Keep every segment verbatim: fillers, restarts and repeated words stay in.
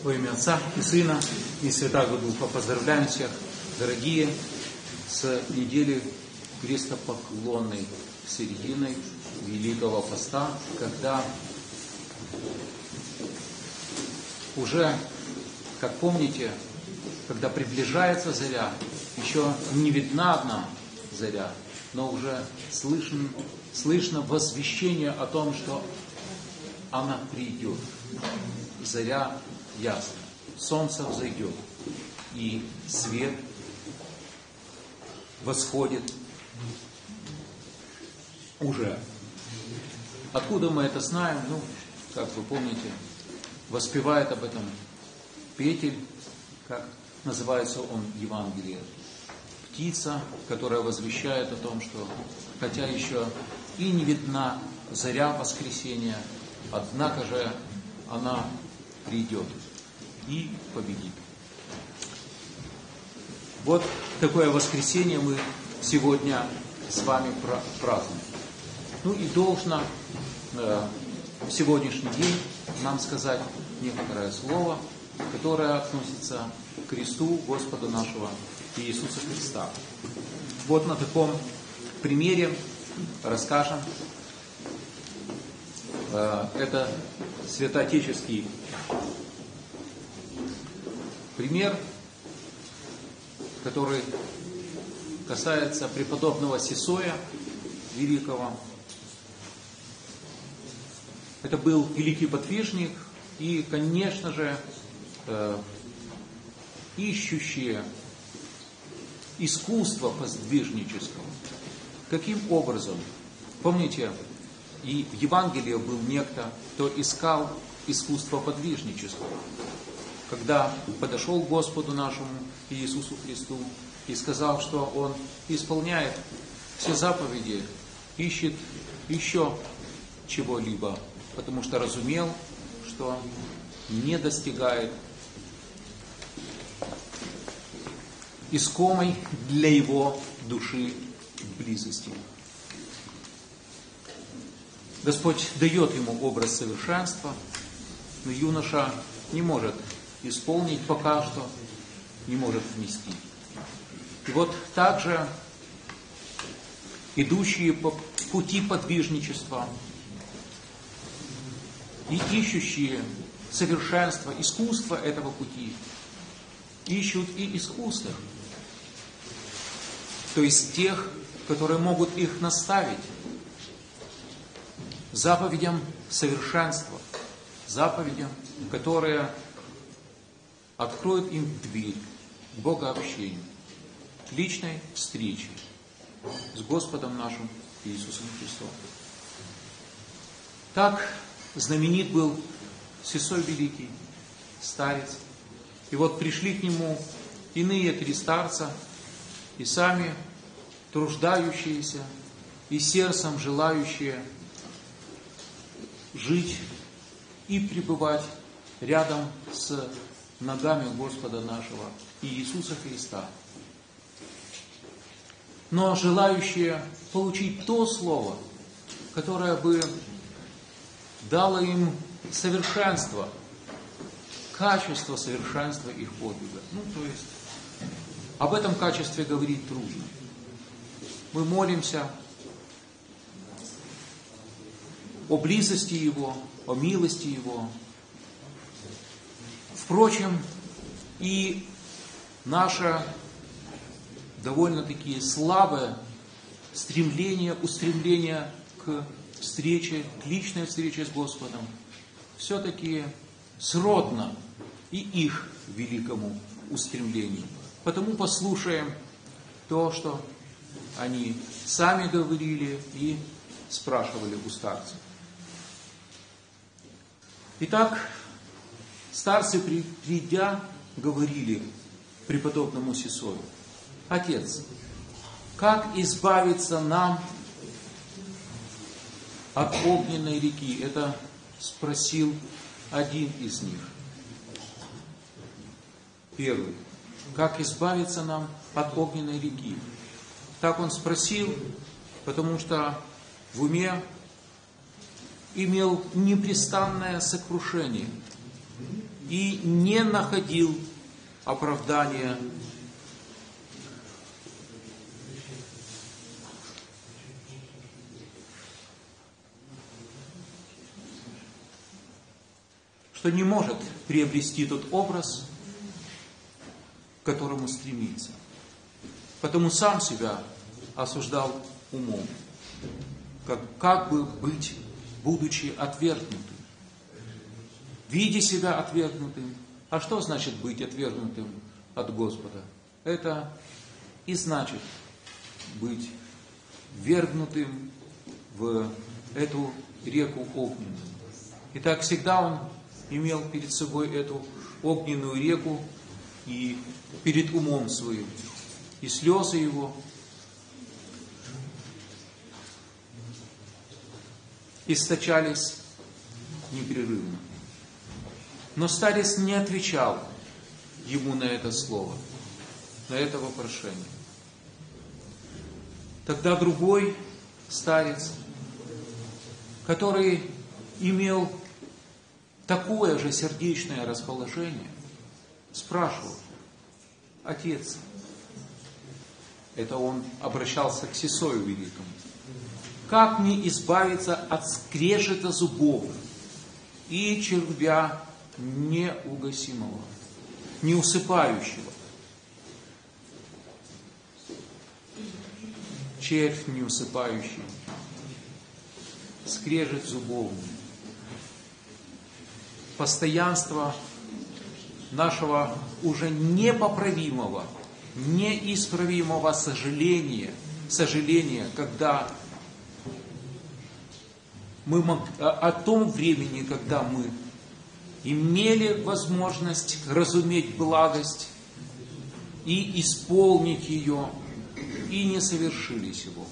Во имя Отца и Сына и Святаго Духа поздравляем всех, дорогие, с недели крестопоклонной, серединой Великого Поста, когда уже, как помните, когда приближается заря, еще не видна одна заря, но уже слышно, слышно возвещение о том, что она придет. Заря ясна, солнце взойдет, и свет восходит уже. Откуда мы это знаем? Ну, как вы помните, воспевает об этом Петель, как называется он Евангелие. Птица, которая возвещает о том, что хотя еще и не видна заря воскресения, однако же она придет и победит. Вот такое воскресенье мы сегодня с вами празднуем. Ну и должно э, в сегодняшний день нам сказать некоторое слово, которое относится к кресту Господа нашего Иисуса Христа. Вот на таком примере расскажем. Э, это святоотеческий пример, который касается преподобного Сесоя Великого. Это был великий подвижник и, конечно же, э, ищущий искусство подвижнического. Каким образом? Помните, и в Евангелии был некто, кто искал искусство подвижнического. Когда подошел к Господу нашему Иисусу Христу и сказал, что Он исполняет все заповеди, ищет еще чего-либо, потому что разумел, что не достигает искомой для его души близости. Господь дает ему образ совершенства, но юноша не может исполнить пока что, не может вместить. И вот также идущие по пути подвижничества и ищущие совершенство, искусство этого пути, ищут и искусных, то есть тех, которые могут их наставить заповедям совершенства, заповедям, которые откроют им дверь к богообщению, к личной встрече с Господом нашим Иисусом Христом. Так знаменит был Сесой Великий, старец. И вот пришли к нему иные три старца, и сами труждающиеся, и сердцем желающие жить и пребывать рядом с ногами Господа нашего Иисуса Христа. Но желающие получить то слово, которое бы дало им совершенство, качество совершенства их подвига. Ну, то есть, об этом качестве говорить трудно. Мы молимся о близости Его, о милости Его. Впрочем, и наше довольно-таки слабое стремление, устремление к встрече, к личной встрече с Господом, все-таки сродно и их великому устремлению. Потому послушаем то, что они сами говорили и спрашивали у старцев. Итак, старцы, придя, говорили преподобному Сесою: «Отец, как избавиться нам от огненной реки?» Это спросил один из них. Первый. Как избавиться нам от огненной реки? Так он спросил, потому что в уме имел непрестанное сокрушение и не находил оправдания. Что не может приобрести тот образ, к которому стремится. Потому сам себя осуждал умом. Как, как бы быть, будучи отвергнутым? Видя себя отвергнутым. А что значит быть отвергнутым от Господа? Это и значит быть ввергнутым в эту реку огненную. Итак, всегда он имел перед собой эту огненную реку и перед умом своим. И слезы его источались непрерывно. Но старец не отвечал ему на это слово, на это вопрошение. Тогда другой старец, который имел такое же сердечное расположение, спрашивал: отец, это он обращался к Сесою Великому, как мне избавиться от скрежета зубов и червя неугасимого, неусыпающего? Червь неусыпающий, скрежет зубов, постоянство нашего уже непоправимого, неисправимого сожаления, сожаления, когда мы о том времени, когда мы имели возможность разуметь благость и исполнить ее, и не совершили сего.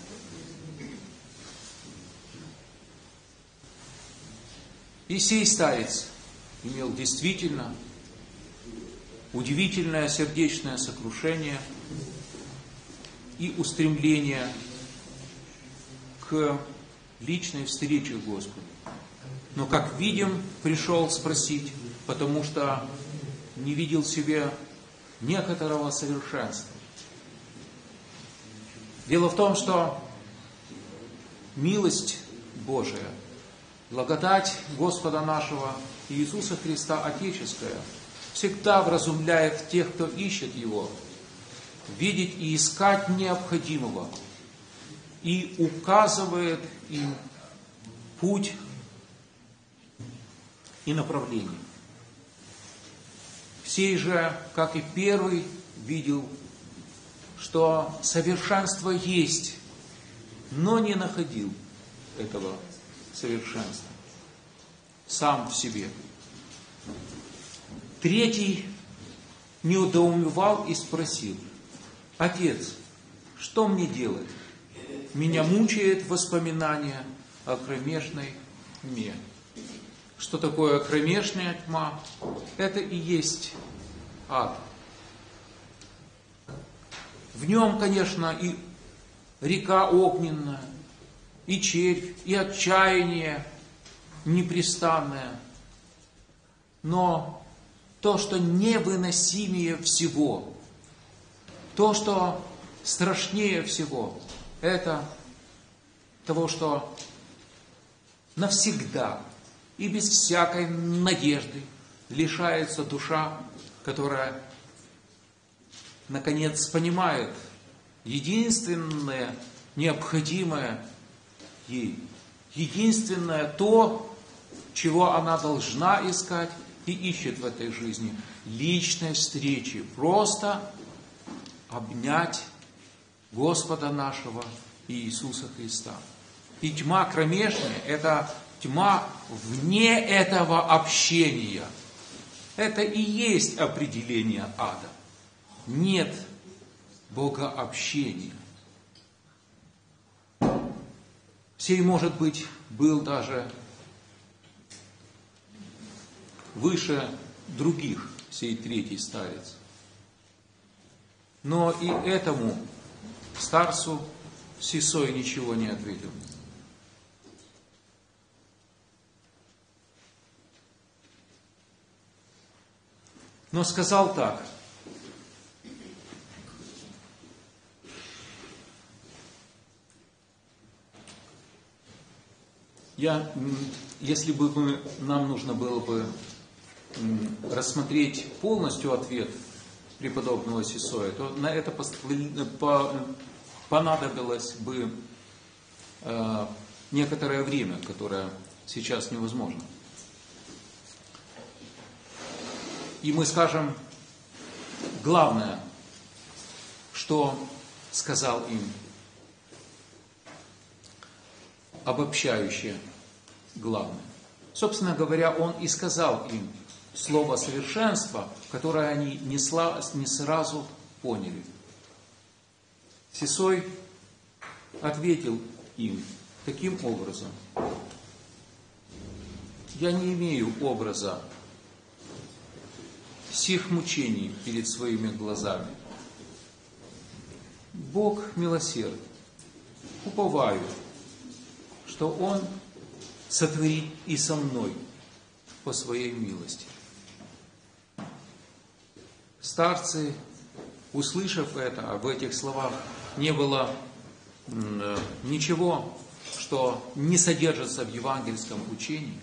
И сей старец имел действительно удивительное сердечное сокрушение и устремление к личной встрече Господу. Но, как видим, пришел спросить, потому что не видел в себе некоторого совершенства. Дело в том, что милость Божия, благодать Господа нашего Иисуса Христа Отеческая всегда вразумляет тех, кто ищет Его, видеть и искать необходимого, и указывает им путь и направление. Сей же, как и первый, видел, что совершенство есть, но не находил этого совершенства сам в себе. Третий недоумевал и спросил: отец, что мне делать? Меня мучает воспоминание о кромешной тьме. Что такое кромешная тьма? Это и есть ад. В нем, конечно, и река огненная, и червь, и отчаяние непрестанное. Но то, что невыносимее всего, то, что страшнее всего, это того, что навсегда и без всякой надежды лишается душа, которая наконец понимает единственное необходимое ей, единственное то, чего она должна искать и ищет в этой жизни: личной встречи, просто обнять Господа нашего Иисуса Христа. И тьма кромешная – это тьма вне этого общения. Это и есть определение ада. Нет богообщения. Сей, может быть, был даже выше других, сей третий старец. Но и этому старцу Сесой ничего не ответил. но сказал так: я, если бы мы, нам нужно было бы рассмотреть полностью ответ преподобного Сесоя, то на это понадобилось бы э, некоторое время, которое сейчас невозможно. И мы скажем главное, что сказал им, обобщающее главное. Собственно говоря, он и сказал им слово совершенства, которое они не, сла, не сразу поняли. Сесой ответил им таким образом: я не имею образа сих мучений перед своими глазами. Бог милосерд, уповаю, что Он сотворит и со мной по своей милости. Старцы, услышав это, а в этих словах не было ничего, что не содержится в евангельском учении,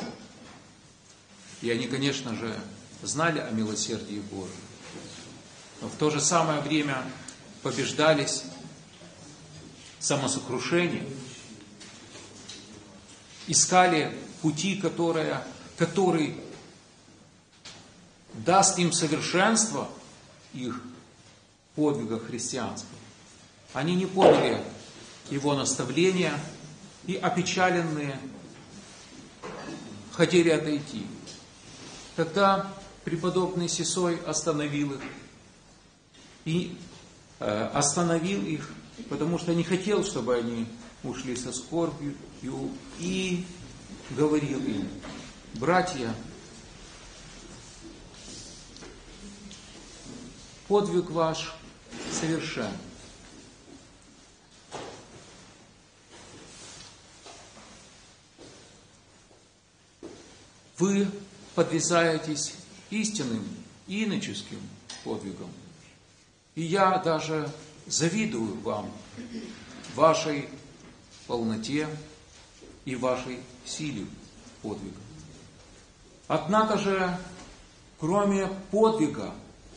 и они, конечно же, знали о милосердии Божьем, но в то же самое время побеждались самосокрушением, искали пути, которые, который даст им совершенство их подвига христианского. Они не поняли его наставления и, опечаленные, хотели отойти. Тогда преподобный Сесой остановил их и э, остановил их, потому что не хотел, чтобы они ушли со скорбью, и говорил им: братья, подвиг ваш совершен. Вы подвязаетесь истинным, иноческим подвигом. И я даже завидую вам, вашей полноте и вашей силе подвига. Однако же, кроме подвига,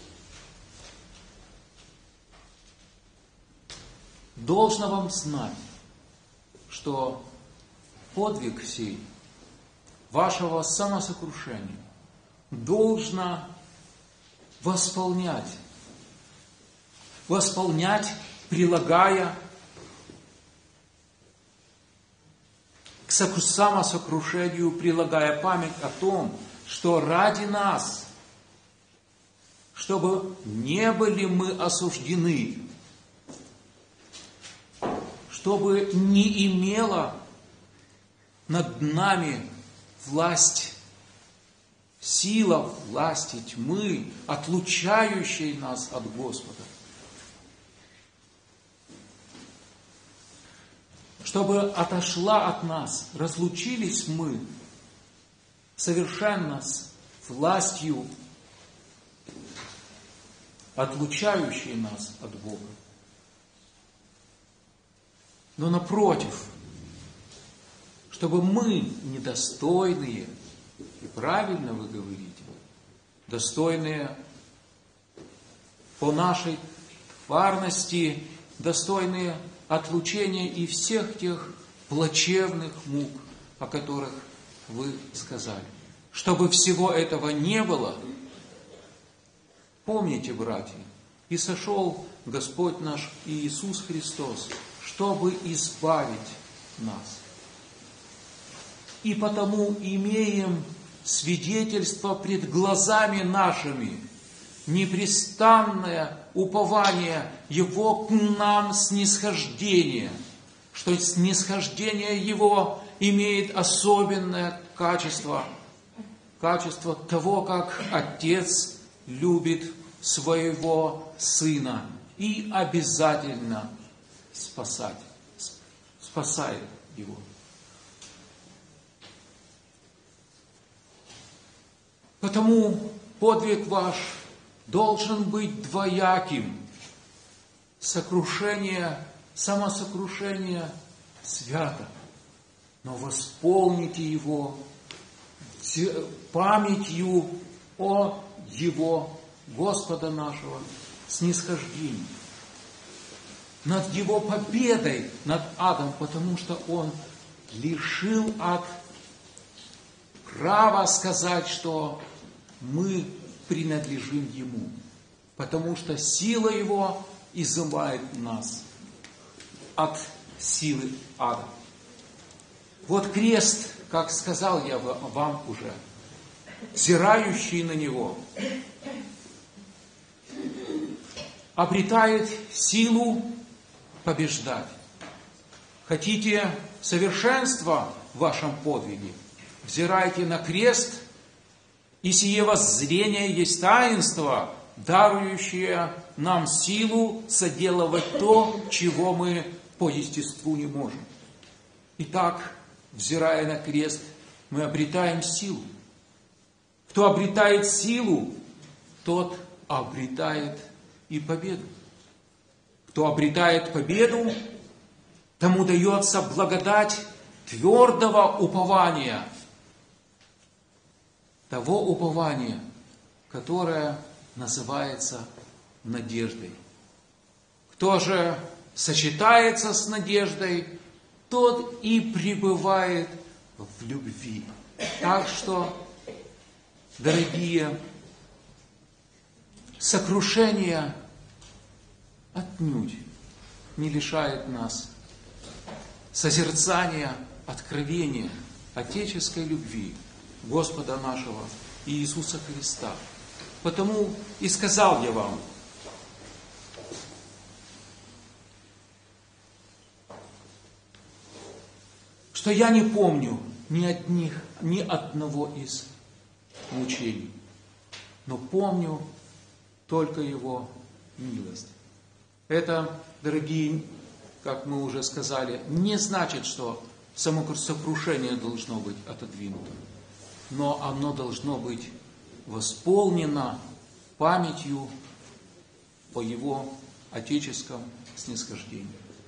должно вам знать, что подвиг сей вашего самосокрушения должно восполнять, восполнять, прилагая к самосокрушению, прилагая память о том, что ради нас, чтобы не были мы осуждены, чтобы не имела над нами власть, сила власти тьмы, отлучающей нас от Господа. Чтобы отошла от нас, разлучились мы совершенно с властью, отлучающей нас от Бога. Но напротив, чтобы мы, недостойные, и правильно вы говорите, достойные по нашей тварности, достойные отлучения и всех тех плачевных мук, о которых вы сказали. Чтобы всего этого не было, помните, братья, и сошел Господь наш Иисус Христос, чтобы избавить нас. И потому имеем свидетельство пред глазами нашими, непрестанное упование Его к нам снисхождение, что снисхождение Его имеет особенное качество, качество того, как Отец любит своего Сына и обязательно спасать, спасает Его. Потому подвиг ваш должен быть двояким. Сокрушение, самосокрушение свято, но восполните его памятью о Его, Господа нашего, снисхождении, над Его победой над адом, потому что Он лишил ад права сказать, что мы принадлежим Ему, потому что сила Его изымает нас от силы ада. Вот крест, как сказал я вам уже, взирающий на него, обретает силу побеждать. Хотите совершенства в вашем подвиге? Взирайте на крест, и сие воззрение есть таинство, дарующее нам силу соделывать то, чего мы по естеству не можем. Итак, взирая на крест, мы обретаем силу. Кто обретает силу, тот обретает и победу. Кто обретает победу, тому дается благодать твердого упования. Того упования, которое называется надеждой. Кто же сочетается с надеждой, тот и пребывает в любви. Так что, дорогие, сокрушение отнюдь не лишает нас созерцания, откровения отеческой любви Господа нашего Иисуса Христа. Потому и сказал я вам, что я не помню ни одних, ни одного из мучений, но помню только Его милость. Это, дорогие, как мы уже сказали, не значит, что самосокрушение должно быть отодвинуто, но оно должно быть восполнено памятью о Его отеческом снисхождении.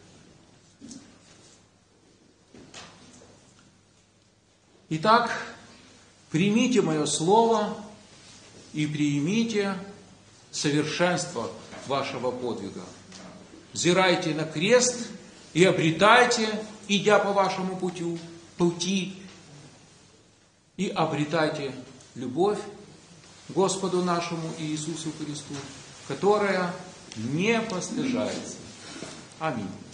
Итак, примите мое слово и примите совершенство вашего подвига. Взирайте на крест и обретайте, идя по вашему путю, пути, и обретайте любовь к Господу нашему Иисусу Христу, которая не постыжается. Аминь.